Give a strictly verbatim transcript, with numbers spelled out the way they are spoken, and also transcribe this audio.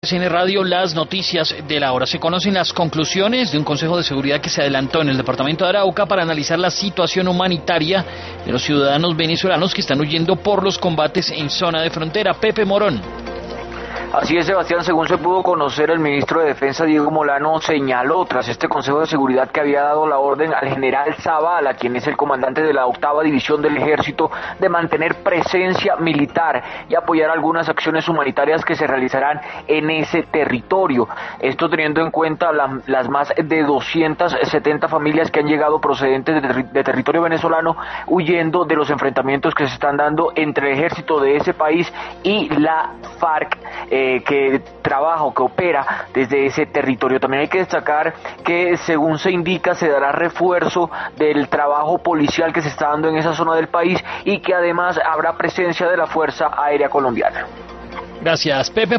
C N Radio, las noticias de la hora. Se conocen las conclusiones de un Consejo de Seguridad que se adelantó en el departamento de Arauca para analizar la situación humanitaria de los ciudadanos venezolanos que están huyendo por los combates en zona de frontera. Pepe Morón. Así es, Sebastián, según se pudo conocer, el ministro de Defensa, Diego Molano, señaló tras este Consejo de Seguridad que había dado la orden al general Zavala, quien es el comandante de la octava división del ejército, de mantener presencia militar y apoyar algunas acciones humanitarias que se realizarán en ese territorio. Esto teniendo en cuenta la, las más de doscientas setenta familias que han llegado procedentes de, ter de territorio venezolano, huyendo de los enfrentamientos que se están dando entre el ejército de ese país y la FARC, Eh, que trabaja o que opera desde ese territorio. También hay que destacar que, según se indica, se dará refuerzo del trabajo policial que se está dando en esa zona del país y que además habrá presencia de la Fuerza Aérea Colombiana. Gracias, Pepe.